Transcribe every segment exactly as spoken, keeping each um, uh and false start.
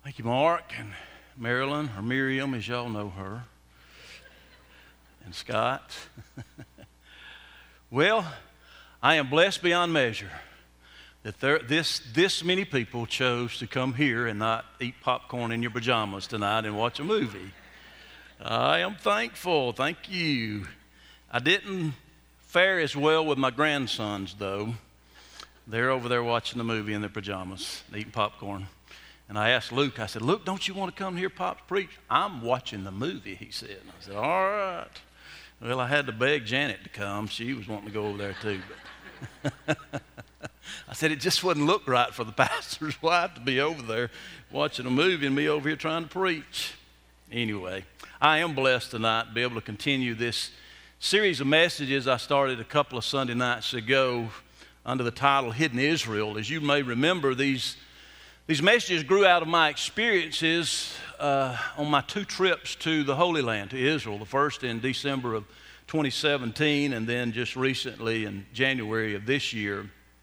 Thank you, Mark and Marilyn, or Miriam, as y'all know her, and Scott. Well, I am blessed beyond measure that there, this, this many people chose to come here and not eat popcorn in your pajamas tonight and watch a movie. I am thankful. Thank you. I didn't fare as well with my grandsons, though. They're over there watching the movie in their pajamas, eating popcorn. And I asked Luke, I said, Luke, don't you want to come here, Pop, to preach? I'm watching the movie, he said. And I said, all right. Well, I had to beg Janet to come. She was wanting to go over there, too. But I said, it just wouldn't look right for the pastor's wife to be over there watching a movie and me over here trying to preach. Anyway, I am blessed tonight to be able to continue this series of messages I started a couple of Sunday nights ago under the title Hidden Israel. As you may remember, these These messages grew out of my experiences uh, on my two trips to the Holy Land, to Israel, the first in December of twenty seventeen and then just recently in January of this year.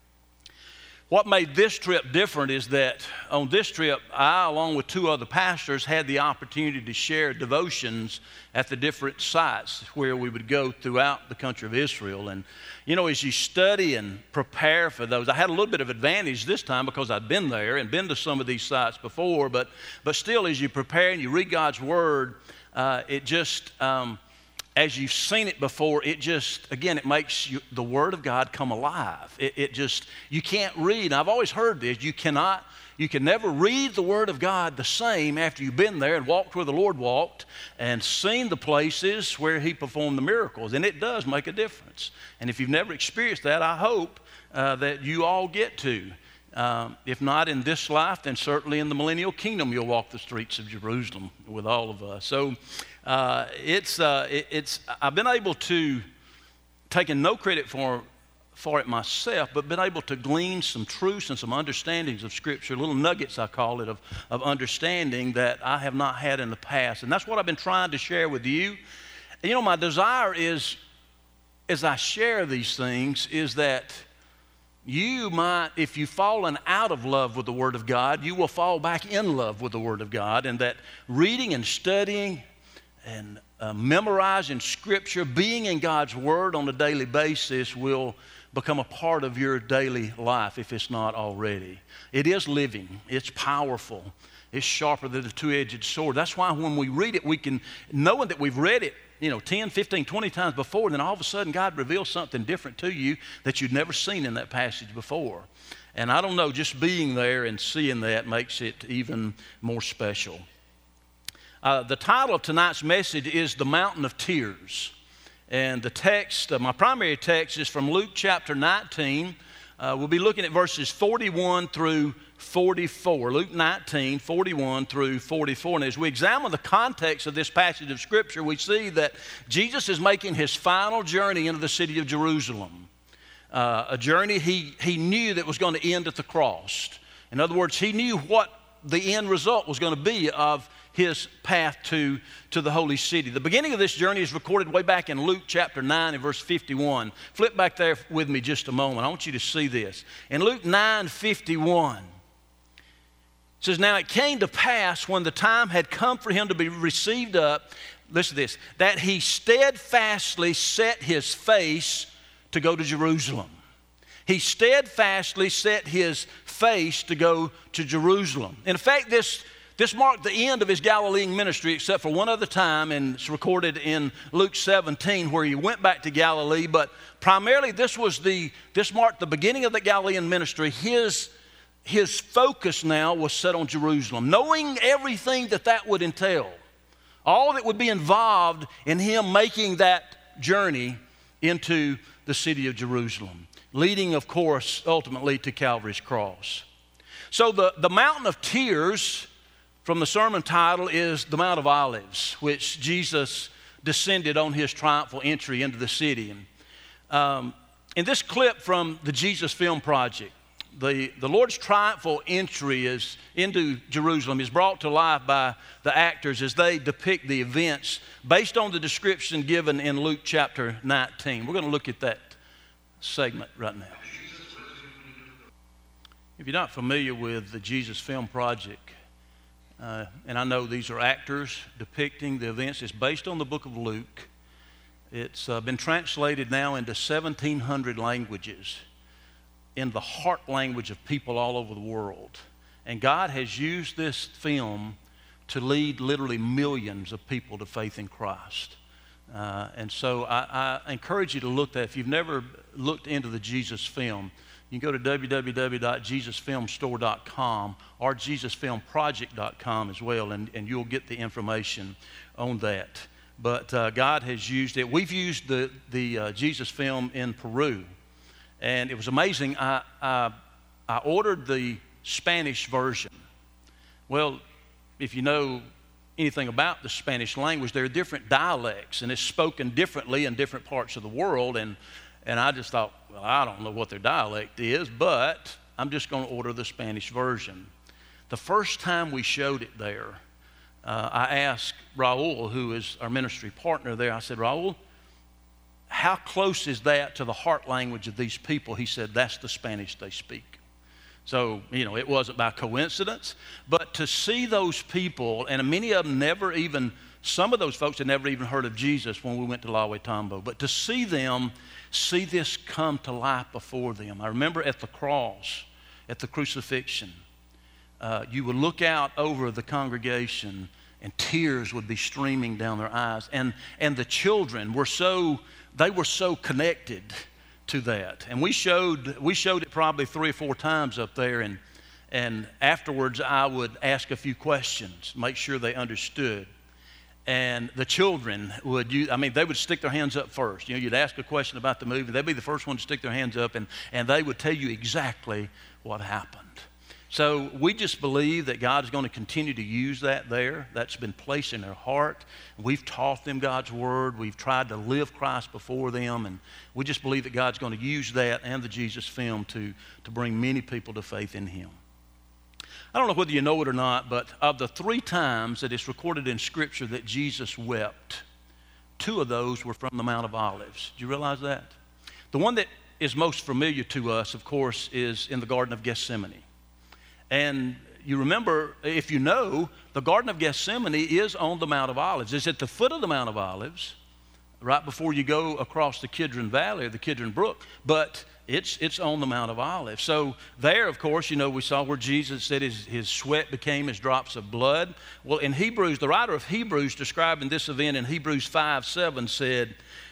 What made this trip different is that on this trip, I, along with two other pastors, had the opportunity to share devotions at the different sites where we would go throughout the country of Israel. And, you know, as you study and prepare for those, I had a little bit of advantage this time because I'd been there and been to some of these sites before, but, but still, as you prepare and you read God's Word, uh, it just... Um, as you've seen it before, it just, again, it makes you, the Word of God come alive. It, it just, you can't read. And I've always heard this. You cannot, you can never read the Word of God the same after you've been there and walked where the Lord walked and seen the places where He performed the miracles. And it does make a difference. And if you've never experienced that, I hope uh, that you all get to. Um, if not in this life, then certainly in the millennial kingdom, you'll walk the streets of Jerusalem with all of us. So uh, it's, uh, it, it's, I've been able to, taking no credit for, for it myself, but been able to glean some truths and some understandings of Scripture, little nuggets, I call it, of, of understanding that I have not had in the past. And that's what I've been trying to share with you. And, you know, my desire is, as I share these things, is that you might, if you've fallen out of love with the Word of God, you will fall back in love with the Word of God, and that reading and studying and uh, memorizing Scripture, being in God's Word on a daily basis will become a part of your daily life if it's not already. It is living. It's powerful. It's sharper than a two-edged sword. That's why when we read it, we can, knowing that we've read it, you know, ten, fifteen, twenty times before, and then all of a sudden God reveals something different to you that you'd never seen in that passage before. And I don't know, just being there and seeing that makes it even more special. Uh, the title of tonight's message is The Mountain of Tears. And the text, uh, my primary text is from Luke chapter nineteen. Uh, we'll be looking at verses forty-one through forty-four. Luke nineteen, forty-one through forty-four. And as we examine the context of this passage of Scripture, we see that Jesus is making his final journey into the city of Jerusalem. Uh, a journey he, he knew that was going to end at the cross. In other words, he knew what the end result was going to be of his path to, to the holy city. The beginning of this journey is recorded way back in Luke chapter nine and verse fifty-one. Flip back there with me just a moment. I want you to see this. In Luke nine fifty-one, it says, now it came to pass when the time had come for him to be received up, listen to this, that he steadfastly set his face to go to Jerusalem. He steadfastly set his face to go to Jerusalem. In fact, this This marked the end of his Galilean ministry, except for one other time, and it's recorded in Luke seventeen, where he went back to Galilee. But primarily, this was the this marked the beginning of the Galilean ministry. His his focus now was set on Jerusalem, knowing everything that that would entail, all that would be involved in him making that journey into the city of Jerusalem, leading, of course, ultimately to Calvary's cross. So the the mountain of tears, from the sermon title, is the Mount of Olives, which Jesus descended on his triumphal entry into the city. And, um, in this clip from the Jesus Film Project, the, the Lord's triumphal entry is into Jerusalem is brought to life by the actors as they depict the events based on the description given in Luke chapter nineteen. We're going to look at that segment right now. If you're not familiar with the Jesus Film Project, Uh, and I know these are actors depicting the events. It's based on the book of Luke. It's uh, been translated now into seventeen hundred languages in the heart language of people all over the world. And God has used this film to lead literally millions of people to faith in Christ. Uh, and so I, I encourage you to look at that. If you've never looked into the Jesus film, you can go to w w w dot jesus film store dot com or jesus film project dot com as well, and, and you'll get the information on that. But uh, God has used it. We've used the, the uh, Jesus film in Peru, and it was amazing. I, I, I ordered the Spanish version. Well, if you know anything about the Spanish language, there are different dialects, and it's spoken differently in different parts of the world. And, and I just thought, well, I don't know what their dialect is, but I'm just going to order the Spanish version. The first time we showed it there, uh, I asked Raul, who is our ministry partner there, I said, Raul, how close is that to the heart language of these people? He said, that's the Spanish they speak. So, you know, it wasn't by coincidence. But to see those people, and many of them never even, some of those folks had never even heard of Jesus when we went to La Huetambo. But to see them, see this come to life before them. I remember at the cross, at the crucifixion, uh, you would look out over the congregation and tears would be streaming down their eyes. And, and the children were so, they were so connected to that. And we showed we showed it probably three or four times up there, and and afterwards I would ask a few questions, make sure they understood. And the children would use, I mean, they would stick their hands up first. You know, you'd ask a question about the movie, they'd be the first one to stick their hands up, and, and they would tell you exactly what happened. So we just believe that God is going to continue to use that there. That's been placed in their heart. We've taught them God's Word. We've tried to live Christ before them. And we just believe that God's going to use that and the Jesus film to, to bring many people to faith in Him. I don't know whether you know it or not, but of the three times that it's recorded in Scripture that Jesus wept, two of those were from the Mount of Olives. Do you realize that? The one that is most familiar to us, of course, is in the Garden of Gethsemane. And you remember, if you know, the Garden of Gethsemane is on the Mount of Olives. It's at the foot of the Mount of Olives, right before you go across the Kidron Valley or the Kidron Brook. But it's it's on the Mount of Olives. So there, of course, you know, we saw where Jesus said his, his sweat became as drops of blood. Well, in Hebrews, the writer of Hebrews describing this event in Hebrews five seven said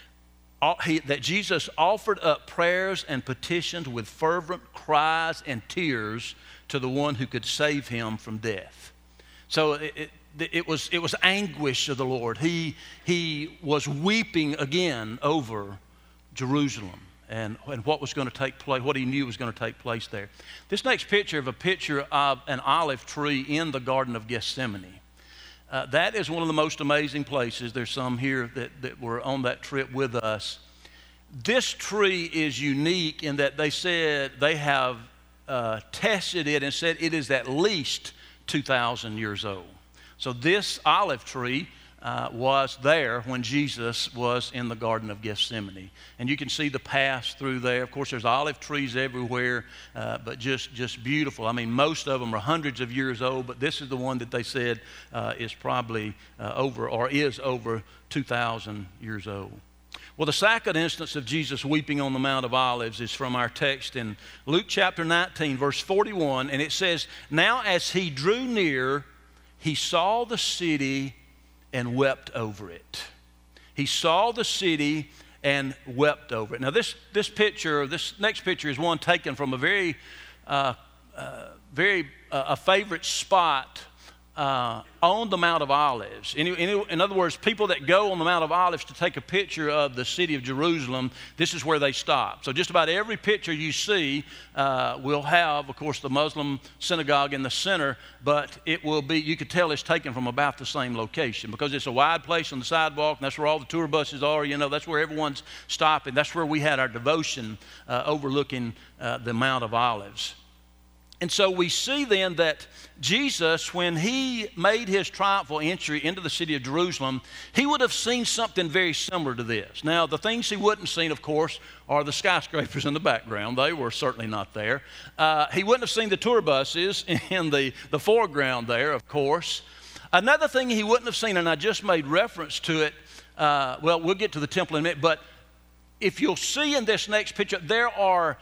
that Jesus offered up prayers and petitions with fervent cries and tears to the one who could save him from death. So it, it, it, was, it was anguish of the Lord. He, he was weeping again over Jerusalem and, and what was going to take place, what he knew was going to take place there. This next picture of a picture of an olive tree in the Garden of Gethsemane. Uh, that is one of the most amazing places. There's some here that, that were on that trip with us. This tree is unique in that they said they have Uh, tested it and said it is at least two thousand years old. So this olive tree uh, was there when Jesus was in the Garden of Gethsemane. And you can see the paths through there. Of course, there's olive trees everywhere, uh, but just, just beautiful. I mean, most of them are hundreds of years old, but this is the one that they said uh, is probably uh, over or is over two thousand years old. Well, the second instance of Jesus weeping on the Mount of Olives is from our text in Luke chapter nineteen, verse forty-one, and it says, "Now as he drew near, he saw the city and wept over it." He saw the city and wept over it. Now this, this picture, this next picture is one taken from a very, uh, uh, very, uh, a favorite spot Uh, on the Mount of Olives. In, in, in other words, people that go on the Mount of Olives to take a picture of the city of Jerusalem, this is where they stop. So just about every picture you see uh, will have, of course, the Muslim synagogue in the center, but it will be, you could tell it's taken from about the same location because it's a wide place on the sidewalk, and that's where all the tour buses are. You know, that's where everyone's stopping. That's where we had our devotion uh, overlooking uh, the Mount of Olives. And so we see then that Jesus, when he made his triumphal entry into the city of Jerusalem, he would have seen something very similar to this. Now, the things he wouldn't have seen, of course, are the skyscrapers in the background. They were certainly not there. Uh, he wouldn't have seen the tour buses in the, the foreground there, of course. Another thing he wouldn't have seen, and I just made reference to it, uh, well, we'll get to the temple in a minute, but if you'll see in this next picture, there are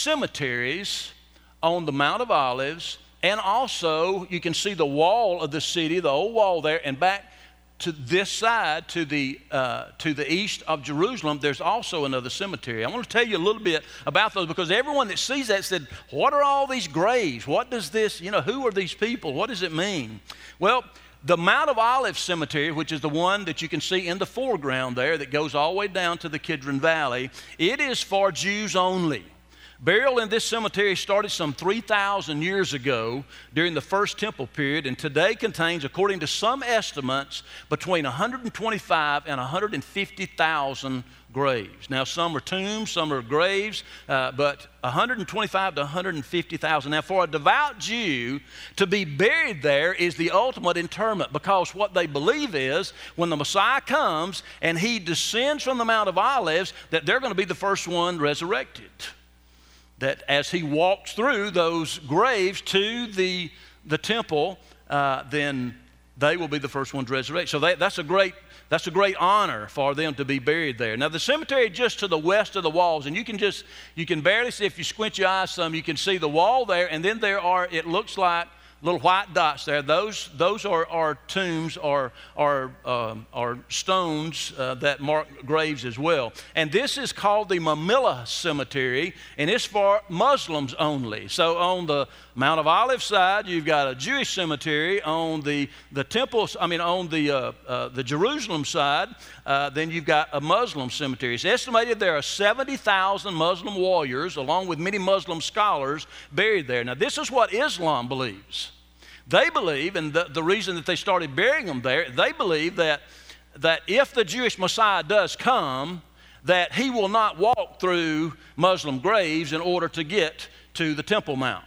cemeteries on the Mount of Olives, and also you can see the wall of the city, the old wall there, and back to this side, to the uh, to the east of Jerusalem, there's also another cemetery. I want to tell you a little bit about those, because everyone that sees that said, what are all these graves? What does this, you know, who are these people? What does it mean? Well, the Mount of Olives Cemetery, which is the one that you can see in the foreground there that goes all the way down to the Kidron Valley, it is for Jews only. Burial in this cemetery started some three thousand years ago during the first temple period, and today contains, according to some estimates, between one hundred twenty-five and one hundred fifty thousand graves. Now, some are tombs, some are graves, uh, but one hundred twenty-five to one hundred fifty thousand. Now, for a devout Jew, to be buried there is the ultimate interment, because what they believe is when the Messiah comes and he descends from the Mount of Olives, that they're going to be the first one resurrected. That as he walks through those graves to the, the temple, uh, then they will be the first ones resurrected. So they, that's a great that's a great honor for them to be buried there. Now the cemetery just to the west of the walls, and you can just you can barely see, if you squint your eyes some, you can see the wall there, and then there are, it looks like little white dots there. Those those are, are tombs or are um, are stones uh, that mark graves as well. And this is called the Mamilla Cemetery, and it's for Muslims only. So on the Mount of Olives side, you've got a Jewish cemetery. On the the temples, I mean, on the uh, uh, the Jerusalem side, uh, then you've got a Muslim cemetery. It's estimated there are seventy thousand Muslim warriors, along with many Muslim scholars, buried there. Now, this is what Islam believes. They believe, and the, the reason that they started burying them there, they believe that, that if the Jewish Messiah does come, that he will not walk through Muslim graves in order to get to the Temple Mount.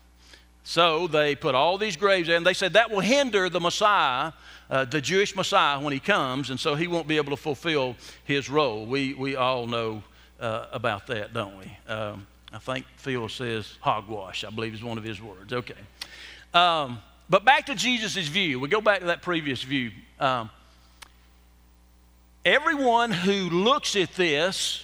So they put all these graves there, and they said that will hinder the Messiah, uh, the Jewish Messiah, when he comes, and so he won't be able to fulfill his role. We, we all know uh, about that, don't we? Um, I think Phil says hogwash, I believe is one of his words. Okay. Um, but back to Jesus' view. We go back to that previous view. Um, everyone who looks at this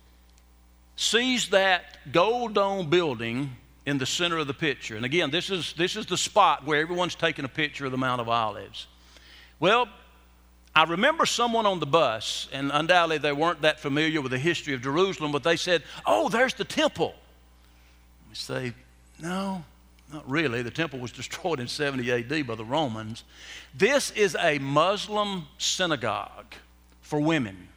sees that gold dome building in the center of the picture. And again, this is, this is the spot where everyone's taking a picture of the Mount of Olives. Well, I remember someone on the bus, and undoubtedly they weren't that familiar with the history of Jerusalem, but they said, oh, there's the temple. We say, no. Not really. The temple was destroyed in seventy A D by the Romans. This is a Muslim synagogue for women.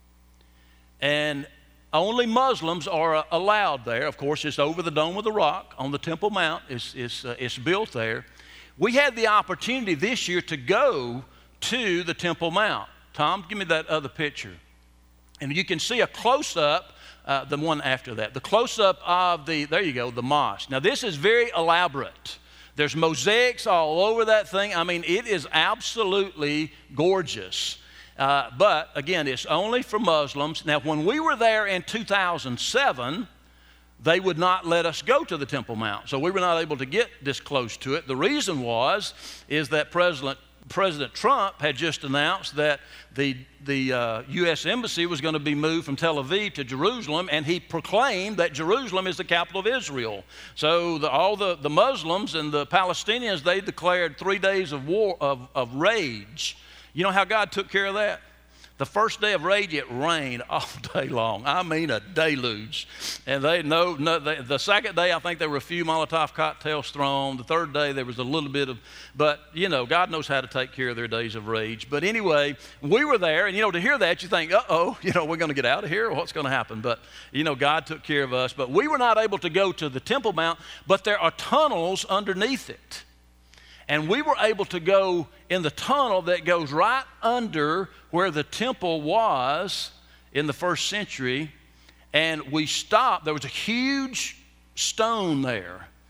And only Muslims are allowed there. Of course, it's over the Dome of the Rock on the Temple Mount. It's, it's, uh, it's built there. We had the opportunity this year to go to the Temple Mount. Tom, give me that other picture. And you can see a close-up. Uh, the one after that, the close-up of the, there you go, the mosque. Now, this is very elaborate. There's mosaics all over that thing. I mean, it is absolutely gorgeous. Uh, but, again, it's only for Muslims. Now, when we were there in two thousand seven, they would not let us go to the Temple Mount. So we were not able to get this close to it. The reason was, is that President President Trump had just announced that the, the uh, U S Embassy was going to be moved from Tel Aviv to Jerusalem, and he proclaimed that Jerusalem is the capital of Israel. So the, all the, the Muslims and the Palestinians, they declared three days of war, of, of rage. You know how God took care of that? The first day of rage, it rained all day long. I mean, a deluge. And they know, no, they, the second day, I think there were a few Molotov cocktails thrown. The third day, there was a little bit of, but, you know, God knows how to take care of their days of rage. But anyway, we were there, and, you know, to hear that, you think, uh-oh, you know, we're going to get out of here? What's going to happen? But, you know, God took care of us. But we were not able to go to the Temple Mount, but there are tunnels underneath it. And we were able to go in the tunnel that goes right under where the temple was in the first century. And we stopped. There was a huge stone there.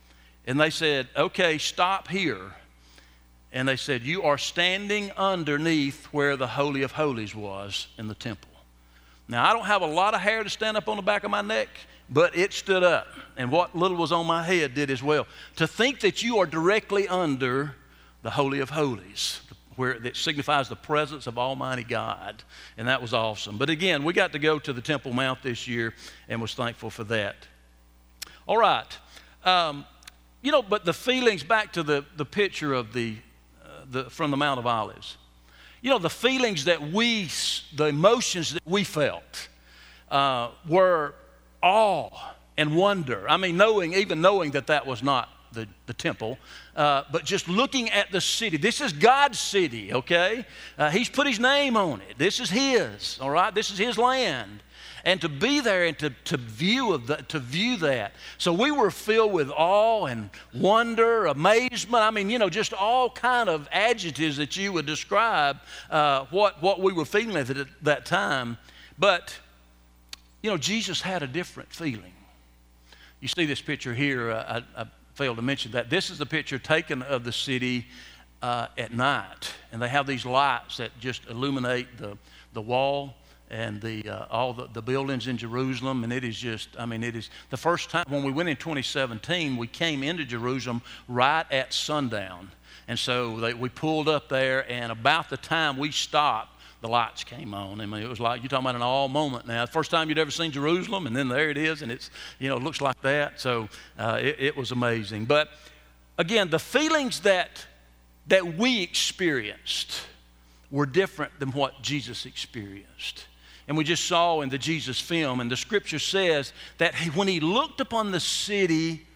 And they said, okay, stop here. And they said, you are standing underneath where the Holy of Holies was in the temple. Now, I don't have a lot of hair to stand up on the back of my neck, but it stood up. And what little was on my head did as well. To think that you are directly under the Holy of Holies, where that signifies the presence of Almighty God. And that was awesome. But again, we got to go to the Temple Mount this year and was thankful for that. All right. Um, you know, but the feelings, back to the, the picture of the, uh, the from the Mount of Olives. You know, the feelings that we, the emotions that we felt uh, were awe and wonder. I mean, knowing, even knowing that that was not the, the temple, uh, but just looking at the city. This is God's city, okay? Uh, he's put his name on it. This is his, all right? This is his land. And to be there and to, to, view of the, to view that. So we were filled with awe and wonder, amazement. I mean, you know, just all kind of adjectives that you would describe uh, what, what we were feeling at that time. But, you know, Jesus had a different feeling. You see this picture here. Uh, I, I failed to mention that. This is the picture taken of the city uh, at night. And they have these lights that just illuminate the, the wall and the uh, all the, the buildings in Jerusalem, and it is just, I mean, it is, the first time, when we went in twenty seventeen, we came into Jerusalem right at sundown, and so they, we pulled up there, and about the time we stopped, the lights came on. I mean, it was like, you're talking about an all moment now. The first time you'd ever seen Jerusalem, and then there it is, and it's, you know, it looks like that, so uh, it, it was amazing. But again, the feelings that, that we experienced were different than what Jesus experienced. And we just saw in the Jesus film, and the scripture says that he, when he looked upon the city,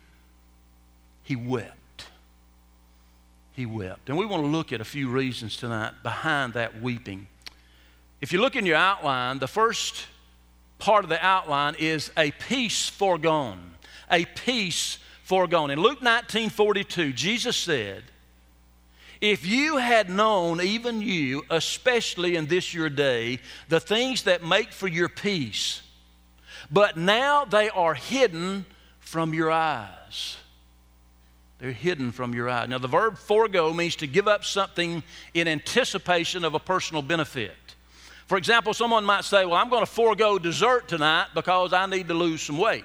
he wept. He wept. And we want to look at a few reasons tonight behind that weeping. If you look in your outline, the first part of the outline is a peace foregone. A peace foregone. In Luke nineteen forty-two, Jesus said, if you had known, even you, especially in this your day, the things that make for your peace, but now they are hidden from your eyes. They're hidden from your eyes. Now, the verb forego means to give up something in anticipation of a personal benefit. For example, someone might say, well, I'm going to forego dessert tonight because I need to lose some weight.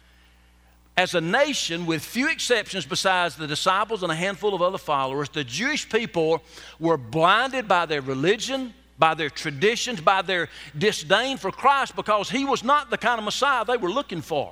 As a nation, with few exceptions besides the disciples and a handful of other followers, the Jewish people were blinded by their religion, by their traditions, by their disdain for Christ, because he was not the kind of Messiah they were looking for.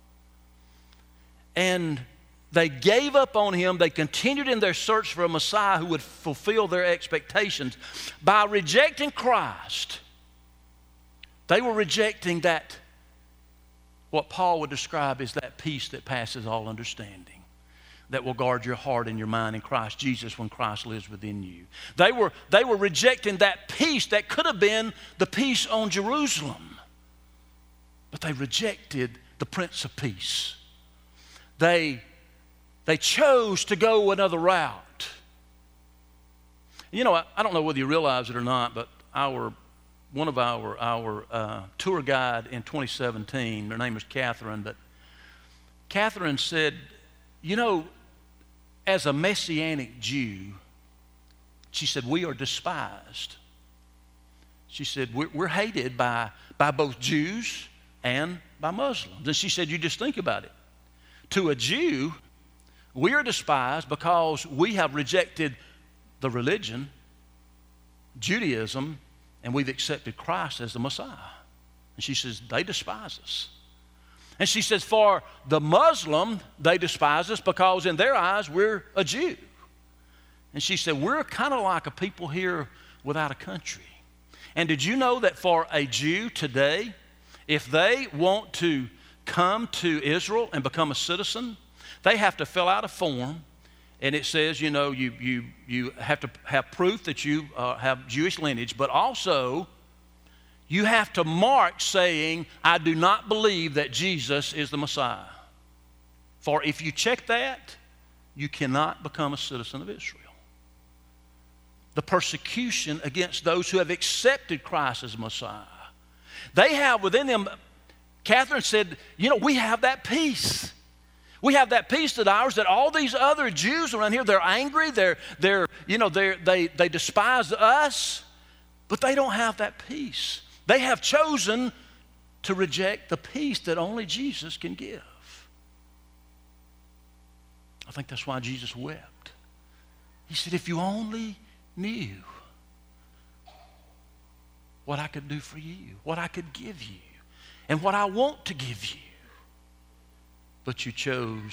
And they gave up on him. They continued in their search for a Messiah who would fulfill their expectations. By rejecting Christ, they were rejecting that, what Paul would describe as that peace that passes all understanding, that will guard your heart and your mind in Christ Jesus when Christ lives within you. They were, they were rejecting that peace that could have been the peace on Jerusalem, but they rejected the Prince of Peace. They, they chose to go another route. You know, I, I don't know whether you realize it or not, but our One of our, our uh, tour guide in twenty seventeen, her name was Catherine, but Catherine said, you know, as a Messianic Jew, she said, we are despised. She said, we're, we're hated by, by both Jews and by Muslims. And she said, you just think about it. To a Jew, we are despised because we have rejected the religion, Judaism, and we've accepted Christ as the Messiah. And she says, they despise us. And she says, for the Muslim, they despise us because in their eyes, we're a Jew. And she said, we're kind of like a people here without a country. And did you know that for a Jew today, if they want to come to Israel and become a citizen, they have to fill out a form. And it says, you know, you, you, you have to have proof that you uh, have Jewish lineage, but also you have to mark saying, I do not believe that Jesus is the Messiah. For if you check that, you cannot become a citizen of Israel. The persecution against those who have accepted Christ as Messiah. They have within them, Catherine said, you know, we have that peace. We have that peace that ours, that all these other Jews around here, they're angry, they're, they're, you know, they're, they, they despise us, but they don't have that peace. They have chosen to reject the peace that only Jesus can give. I think that's why Jesus wept. He said, if you only knew what I could do for you, what I could give you, and what I want to give you. But you chose.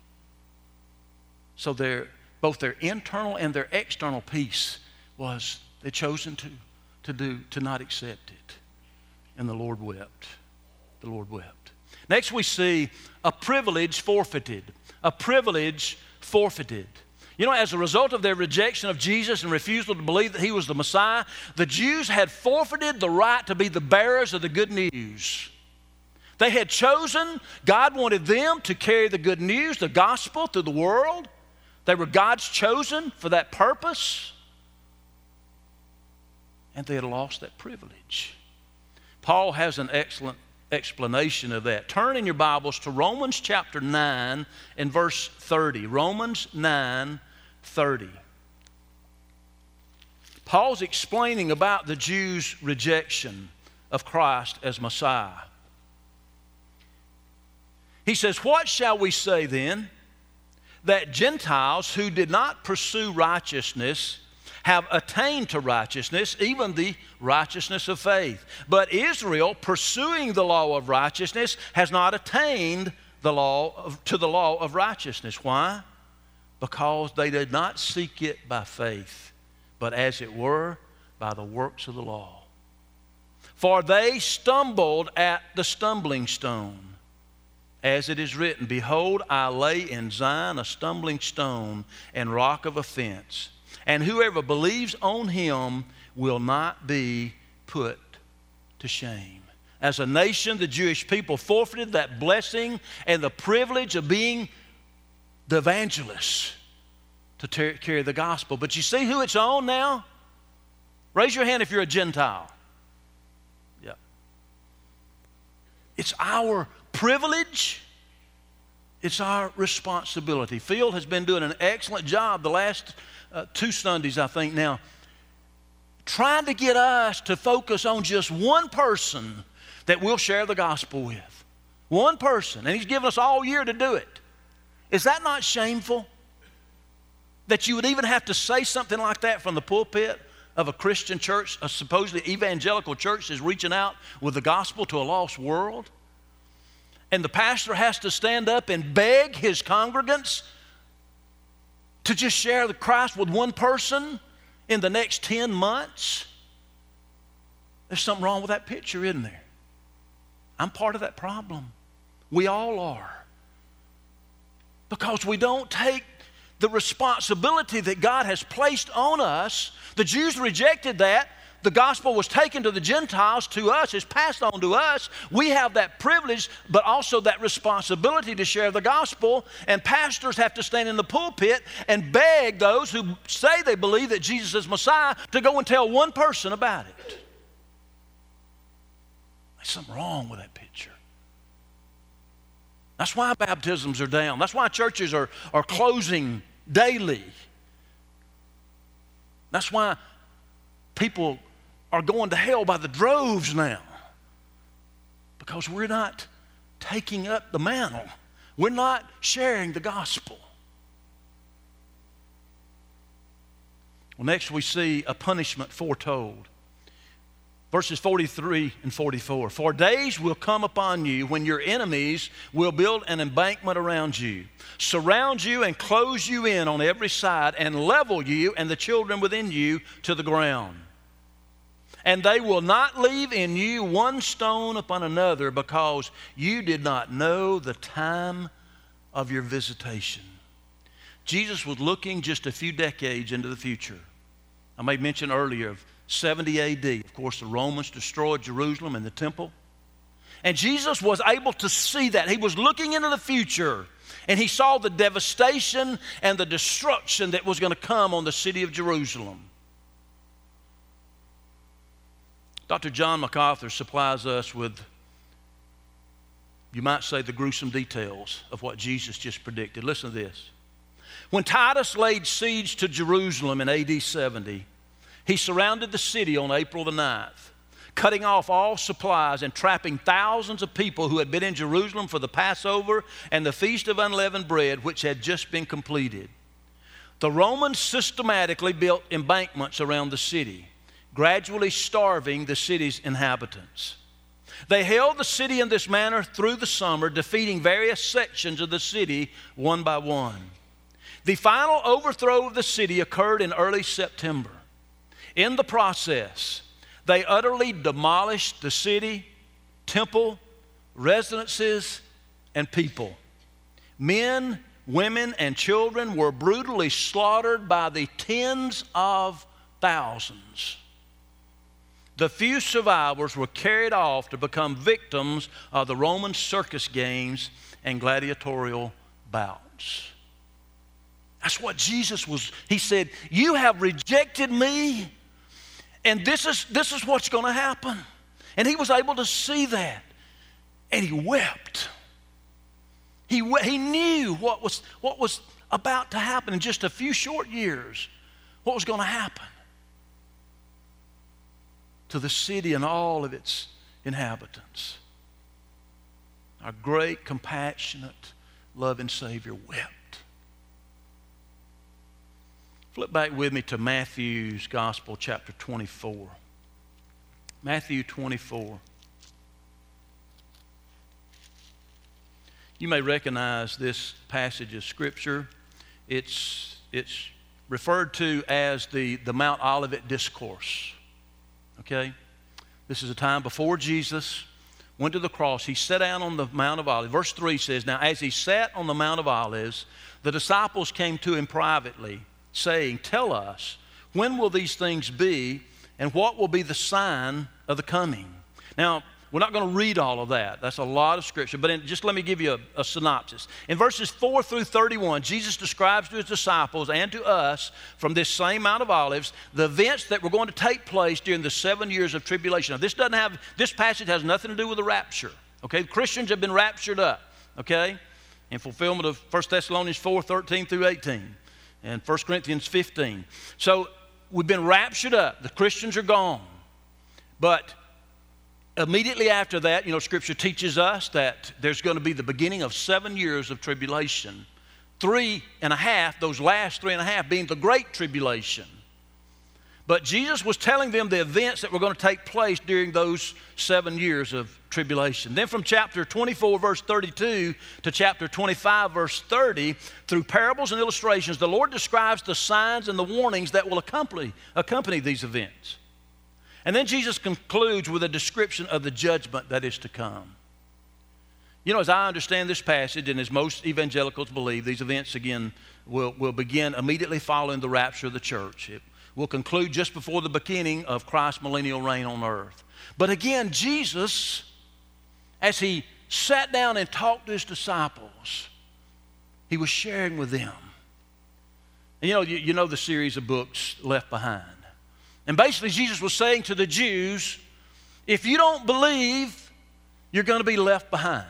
So their, both their internal and their external peace was they chosen to, to do, to not accept it. And the Lord wept. The Lord wept. Next we see a privilege forfeited. A privilege forfeited. You know, as a result of their rejection of Jesus and refusal to believe that he was the Messiah, the Jews had forfeited the right to be the bearers of the good news. They had chosen, God wanted them to carry the good news, the gospel, through the world. They were God's chosen for that purpose. And they had lost that privilege. Paul has an excellent explanation of that. Turn in your Bibles to Romans chapter nine and verse thirty. Romans nine thirty. Paul's explaining about the Jews' rejection of Christ as Messiah. He says, what shall we say then? That Gentiles who did not pursue righteousness have attained to righteousness, even the righteousness of faith. But Israel, pursuing the law of righteousness, has not attained the law of, to the law of righteousness. Why? Because they did not seek it by faith, but as it were, by the works of the law. For they stumbled at the stumbling stone. As it is written, behold, I lay in Zion a stumbling stone and rock of offense, and whoever believes on him will not be put to shame. As a nation, the Jewish people forfeited that blessing and the privilege of being the evangelists to ter- carry the gospel. But you see who it's on now? Raise your hand if you're a Gentile. Yeah. It's our privilege. It's our responsibility. Phil has been doing an excellent job the last uh, two Sundays, I think now, trying to get us to focus on just one person that we'll share the gospel with. One person. And he's given us all year to do it. Is that not shameful? That you would even have to say something like that from the pulpit of a Christian church, a supposedly evangelical church that's reaching out with the gospel to a lost world? And the pastor has to stand up and beg his congregants to just share the Christ with one person in the next ten months? There's something wrong with that picture, isn't there? I'm part of that problem. We all are. Because we don't take the responsibility that God has placed on us. The Jews rejected that. The gospel was taken to the Gentiles, to us, it's passed on to us. We have that privilege, but also that responsibility to share the gospel. And pastors have to stand in the pulpit and beg those who say they believe that Jesus is Messiah to go and tell one person about it. There's something wrong with that picture. That's why baptisms are down. That's why churches are, are closing daily. That's why people are going to hell by the droves now, because we're not taking up the mantle. We're not sharing the gospel. Well, next we see a punishment foretold. Verses forty-three and forty-four. For days will come upon you when your enemies will build an embankment around you, surround you and close you in on every side, and level you and the children within you to the ground. And they will not leave in you one stone upon another, because you did not know the time of your visitation. Jesus was looking just a few decades into the future. I made mention earlier of seventy A D. Of course, the Romans destroyed Jerusalem and the temple. And Jesus was able to see that. He was looking into the future, and he saw the devastation and the destruction that was going to come on the city of Jerusalem. Doctor John MacArthur supplies us with you might say, the gruesome details of what Jesus just predicted. Listen to this. When Titus laid siege to Jerusalem in A D seventy, he surrounded the city on April the ninth, cutting off all supplies and trapping thousands of people who had been in Jerusalem for the Passover and the Feast of Unleavened Bread, which had just been completed. The Romans systematically built embankments around the city, gradually starving the city's inhabitants. They held the city in this manner through the summer, defeating various sections of the city one by one. The final overthrow of the city occurred in early September. In the process, they utterly demolished the city, temple, residences, and people. Men, women, and children were brutally slaughtered by the tens of thousands. The few survivors were carried off to become victims of the Roman circus games and gladiatorial bouts. That's what Jesus was. He said, you have rejected me, and this is, this is what's going to happen. And he was able to see that, and he wept. He, he knew what was, what was about to happen in just a few short years, what was going to happen to the city and all of its inhabitants. Our great, compassionate, loving Savior wept. Flip back with me to Matthew's Gospel, chapter twenty-four. Matthew twenty-four. You may recognize this passage of Scripture. It's, it's referred to as the, the Mount Olivet Discourse. Okay? This is a time before Jesus went to the cross. He sat down on the Mount of Olives. Verse three says, now as he sat on the Mount of Olives, the disciples came to him privately, saying, tell us, when will these things be, and what will be the sign of the coming? Now, we're not going to read all of that. That's a lot of Scripture, but in, just let me give you a, a synopsis. In verses four through thirty-one, Jesus describes to his disciples and to us from this same Mount of Olives the events that were going to take place during the seven years of tribulation. Now, this doesn't have, this passage has nothing to do with the rapture. Okay, Christians have been raptured up, okay, in fulfillment of First Thessalonians four, thirteen through eighteen. And First Corinthians fifteen. So we've been raptured up. The Christians are gone. But immediately after that, you know, Scripture teaches us that there's going to be the beginning of seven years of tribulation. Three and a half, those last three and a half being the Great Tribulation. But Jesus was telling them the events that were going to take place during those seven years of tribulation. Then from chapter twenty-four, verse thirty-two to chapter twenty-five, verse thirty, through parables and illustrations, the Lord describes the signs and the warnings that will accompany, accompany these events. And then Jesus concludes with a description of the judgment that is to come. You know, as I understand this passage, and as most evangelicals believe, these events again will, will begin immediately following the rapture of the church. It will conclude just before the beginning of Christ's millennial reign on earth. But again, Jesus, as he sat down and talked to his disciples, he was sharing with them. And you know, you, you know the series of books Left Behind. And basically Jesus was saying to the Jews, if you don't believe, you're going to be left behind.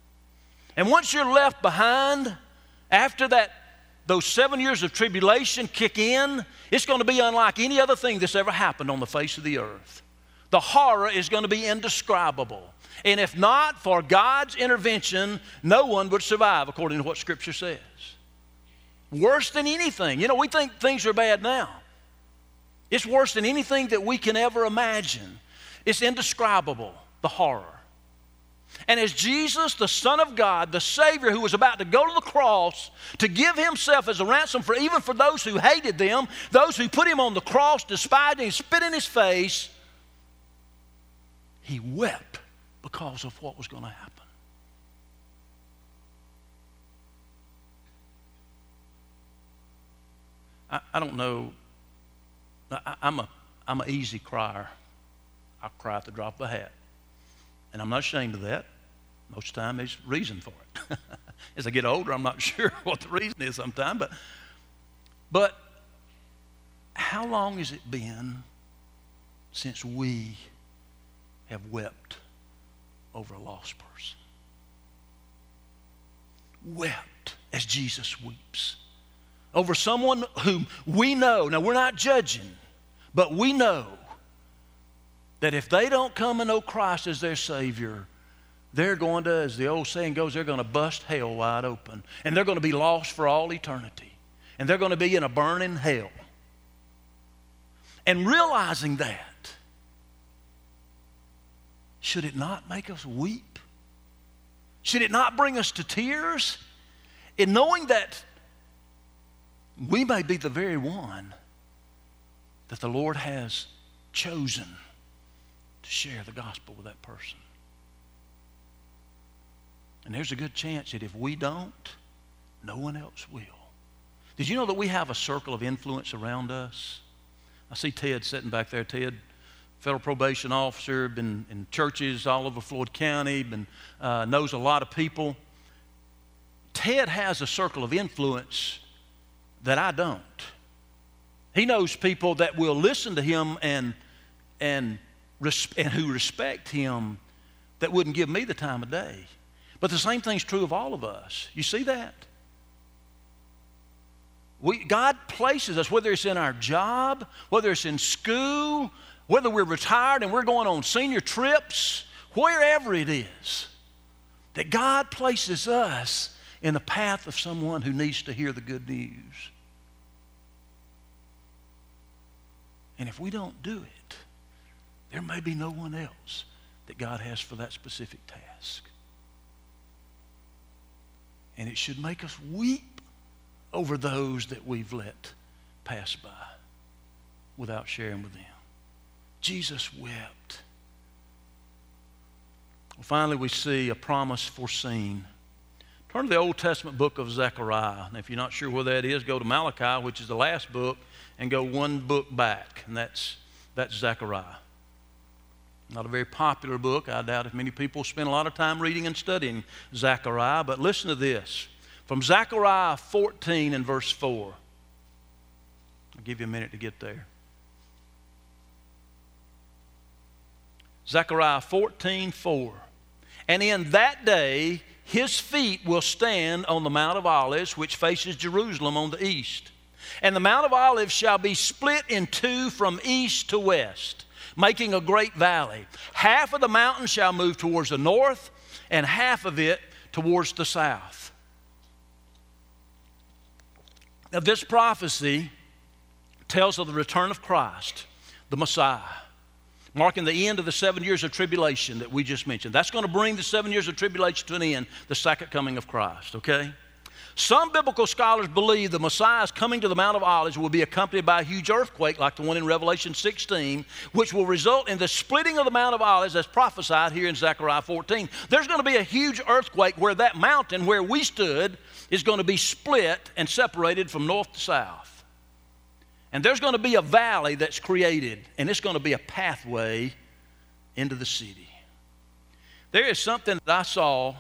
And once you're left behind, after that, those seven years of tribulation kick in, it's going to be unlike any other thing that's ever happened on the face of the earth. The horror is going to be indescribable. And if not for God's intervention, no one would survive, according to what Scripture says. Worse than anything. You know, we think things are bad now. It's worse than anything that we can ever imagine. It's indescribable, the horror. And as Jesus, the Son of God, the Savior who was about to go to the cross to give himself as a ransom for even for those who hated them, those who put him on the cross, despised him, spit in his face, he wept because of what was going to happen. I, I don't know. I, I'm a I'm an easy crier. I cry at the drop of a hat. And I'm not ashamed of that. Most of the time there's reason for it. As I get older, I'm not sure what the reason is sometimes. But, but how long has it been since we have wept over a lost person? wept as Jesus weeps over someone whom we know. Now, we're not judging, but we know that if they don't come and know Christ as their Savior, they're going to, as the old saying goes, they're going to bust hell wide open. And they're going to be lost for all eternity. And they're going to be in a burning hell. And realizing that, should it not make us weep? Should it not bring us to tears? In knowing that we may be the very one that the Lord has chosen to share the gospel with that person. And there's a good chance that if we don't, no one else will. Did you know that we have a circle of influence around us? I see Ted sitting back there. Ted, federal probation officer, been in churches all over Floyd County, been, uh, knows a lot of people. Ted has a circle of influence that I don't. He knows people that will listen to him and, and, res- and who respect him that wouldn't give me the time of day. But the same thing's true of all of us. You see that? We, God places us, whether it's in our job, whether it's in school, whether we're retired and we're going on senior trips, wherever it is, that God places us in the path of someone who needs to hear the good news. And if we don't do it, there may be no one else that God has for that specific task. And it should make us weep over those that we've let pass by without sharing with them. Jesus wept. Well, finally, we see a promise foreseen. Turn to the Old Testament book of Zechariah. And if you're not sure where that is, go to Malachi, which is the last book, and go one book back, and that's, that's Zechariah. Not a very popular book. I doubt if many people spend a lot of time reading and studying Zechariah, but listen to this. From Zechariah fourteen and verse four. I'll give you a minute to get there. Zechariah fourteen four. And in that day his feet will stand on the Mount of Olives, which faces Jerusalem on the east. And the Mount of Olives shall be split in two from east to west, making a great valley. Half of the mountain shall move towards the north, and half of it towards the south. Now, this prophecy tells of the return of Christ, the Messiah, marking the end of the seven years of tribulation that we just mentioned. That's going to bring the seven years of tribulation to an end, the second coming of Christ, okay? Some biblical scholars believe the Messiah's coming to the Mount of Olives will be accompanied by a huge earthquake like the one in Revelation sixteen, which will result in the splitting of the Mount of Olives as prophesied here in Zechariah fourteen. There's going to be a huge earthquake where that mountain where we stood is going to be split and separated from north to south. And there's going to be a valley that's created, and it's going to be a pathway into the city. There is something that I saw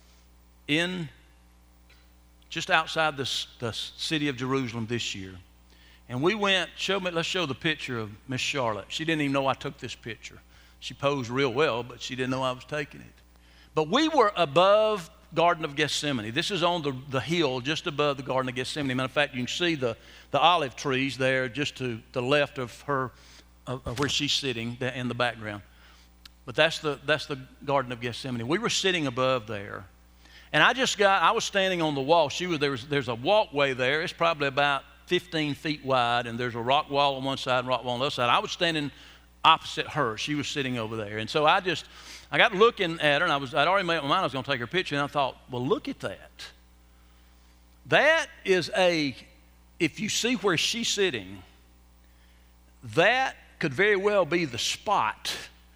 in just outside the, the city of Jerusalem this year. And we went, show me, let's show the picture of Miss Charlotte. She didn't even know I took this picture. She posed real well, but she didn't know I was taking it. But we were above Garden of Gethsemane. This is on the, the hill just above the Garden of Gethsemane. Matter of fact, you can see the, the olive trees there just to the left of her, uh, where she's sitting in the background. But that's the, that's the Garden of Gethsemane. We were sitting above there. And I just got, I was standing on the wall. She was, there was, there's a walkway there. It's probably about fifteen feet wide, and there's a rock wall on one side and rock wall on the other side. I was standing opposite her. She was sitting over there. And so I just, I got looking at her, and I was, I'd already made up my mind I was going to take her picture, and I thought, well, look at that. That is a, if you see where she's sitting, that could very well be the spot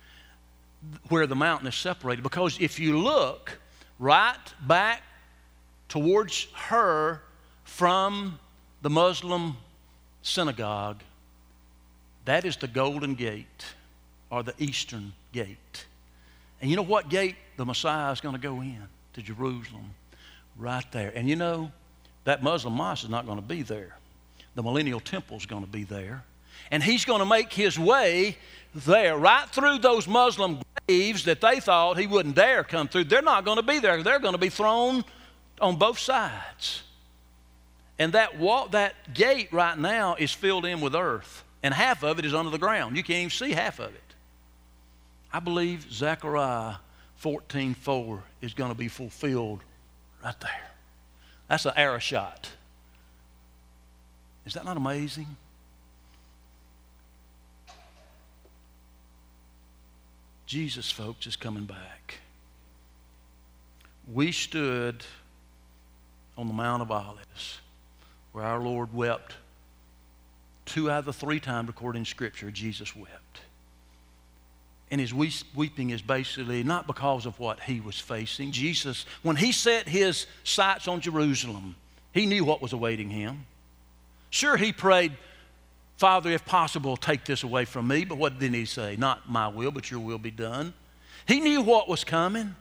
where the mountain is separated. Because if you look right back towards her from the Muslim synagogue, that is the Golden Gate, or the Eastern Gate. And you know what gate the Messiah is going to go in? To Jerusalem, right there. And you know, that Muslim mosque is not going to be there. The Millennial Temple is going to be there. And he's going to make his way there, right through those Muslim graves that they thought he wouldn't dare come through. They're not going to be there. They're going to be thrown on both sides. And that wall, that gate right now is filled in with earth, and half of it is under the ground. You can't even see half of it. I believe Zechariah fourteen four is going to be fulfilled right there. That's an arrow shot. Is that not amazing? Jesus, folks, is coming back. We stood on the Mount of Olives where our Lord wept. Two out of the three times recorded in Scripture, Jesus wept. And his weeping is basically not because of what he was facing. Jesus, when he set his sights on Jerusalem, he knew what was awaiting him. Sure, he prayed, Father, if possible, take this away from me. But what did he say? Not my will, but your will be done. He knew what was coming.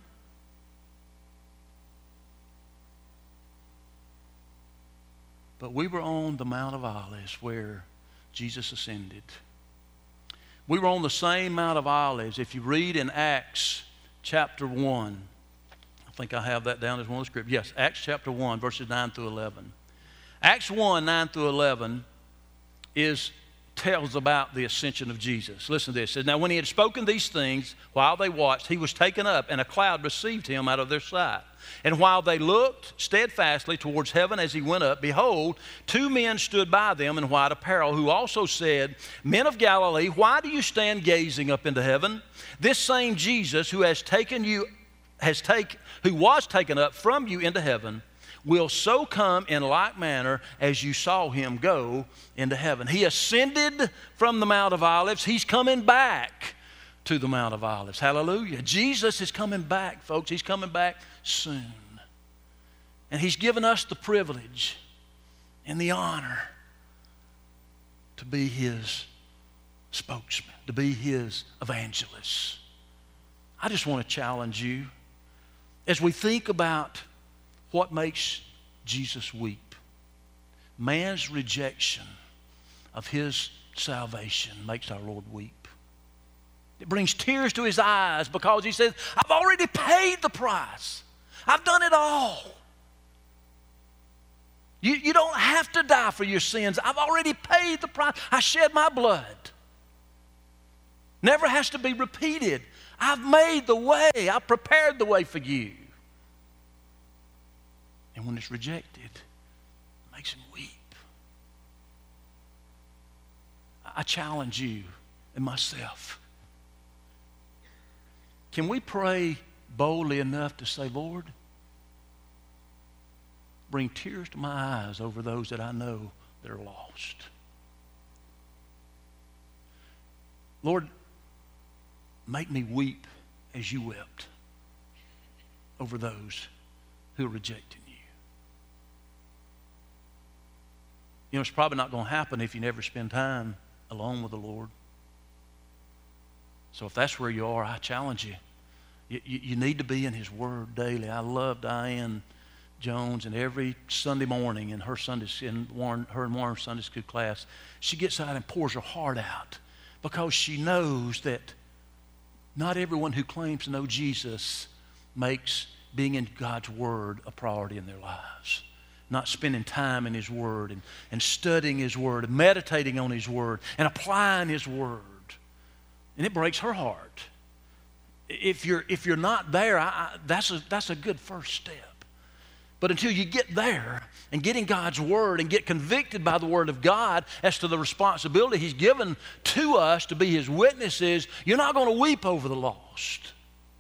But we were on the Mount of Olives where Jesus ascended. We were on the same Mount of Olives. If you read in Acts chapter one, I think I have that down as one of the scriptures. Yes, Acts chapter one, verses nine through eleven. Acts one, nine through eleven is, tells about the ascension of Jesus. Listen to this. It says, now when he had spoken these things, while they watched, he was taken up, and a cloud received him out of their sight. And while they looked steadfastly towards heaven as he went up, behold, two men stood by them in white apparel, who also said, Men of Galilee, why do you stand gazing up into heaven? This same Jesus who has taken you, has take, who was taken up from you into heaven, will so come in like manner as you saw him go into heaven. He ascended from the Mount of Olives. He's coming back to the Mount of Olives. Hallelujah. Jesus is coming back, folks. He's coming back soon. And he's given us the privilege and the honor to be his spokesman, to be his evangelist. I just want to challenge you as we think about what makes Jesus weep. Man's rejection of his salvation makes our Lord weep. It brings tears to his eyes because he says, I've already paid the price. I've done it all. You, you don't have to die for your sins. I've already paid the price. I shed my blood. Never has to be repeated. I've made the way. I've prepared the way for you. And when it's rejected, it makes him weep. I challenge you and myself. Can we pray boldly enough to say, Lord, bring tears to my eyes over those that I know that are lost. Lord, make me weep as you wept over those who are rejecting you. You know, it's probably not going to happen if you never spend time alone with the Lord. So if that's where you are, I challenge you. You, you, you need to be in his word daily. I love Diane Jones, and every Sunday morning in her Sunday in Warren, her and Warren's Sunday school class, she gets out and pours her heart out because she knows that not everyone who claims to know Jesus makes being in God's word a priority in their lives. Not spending time in his word and, and studying his word and meditating on his word and applying his word. And it breaks her heart. If you're, if you're not there, I, I, that's, a, that's a good first step. But until you get there and get in God's word and get convicted by the word of God as to the responsibility he's given to us to be his witnesses, you're not going to weep over the lost.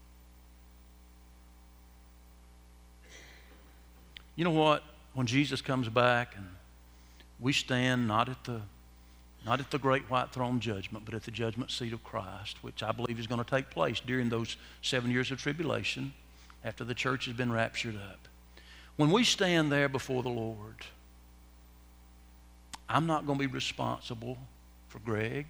You know what? When Jesus comes back and we stand not at the not at the great white throne judgment, but at the judgment seat of Christ, which I believe is going to take place during those seven years of tribulation after the church has been raptured up. When we stand there before the Lord, I'm not going to be responsible for Greg.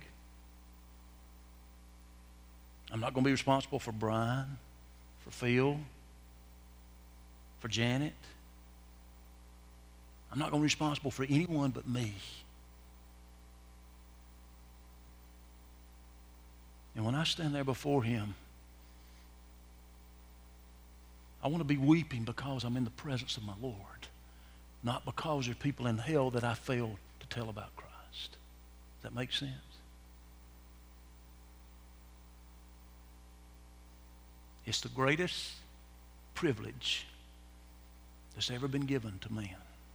I'm not going to be responsible for Brian, for Phil, for Janet. I'm not going to be responsible for anyone but me. And when I stand there before him, I want to be weeping because I'm in the presence of my Lord, not because there are people in hell that I failed to tell about Christ. Does that make sense? It's the greatest privilege that's ever been given to man.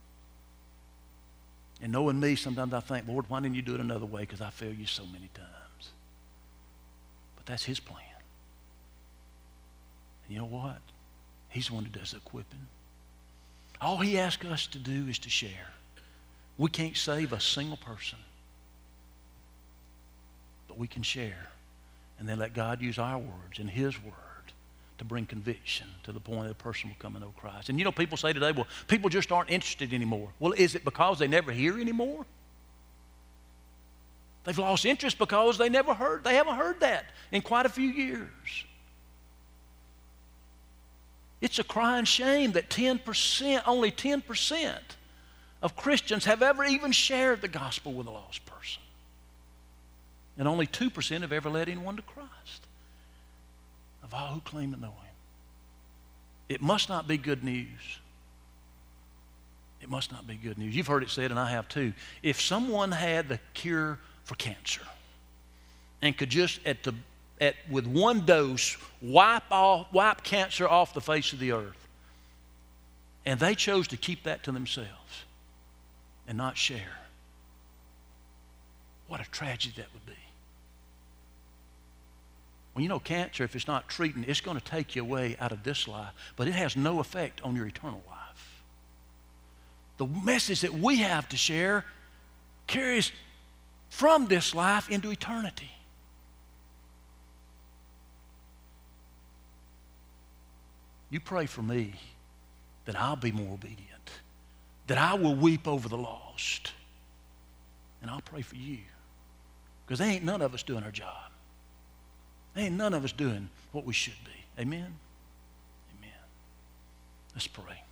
And knowing me, sometimes I think, Lord, why didn't you do it another way? Because I fail you so many times. But that's his plan. And you know what? He's the one who does the equipping. All he asks us to do is to share. We can't save a single person. But we can share. And then let God use our words and his word to bring conviction to the point that the person will come and know Christ. And you know, people say today, well, people just aren't interested anymore. Well, is it because they never hear anymore? They've lost interest because they never heard. They haven't heard that in quite a few years. It's a crying shame that ten percent, only ten percent of Christians have ever even shared the gospel with a lost person. And only two percent have ever led anyone to Christ. Of all who claim to know him. It must not be good news. It must not be good news. You've heard it said, and I have too. If someone had the cure for cancer and could just at the at with one dose wipe off wipe cancer off the face of the earth, and they chose to keep that to themselves and not share, what a tragedy that would be. Well, you know, cancer, if it's not treating, it's going to take you away out of this life, but it has no effect on your eternal life. The message that we have to share carries from this life into eternity. You pray for me that I'll be more obedient, that I will weep over the lost, and I'll pray for you, because there ain't none of us doing our job. Ain't none of us doing what we should be. Amen? Amen. Let's pray.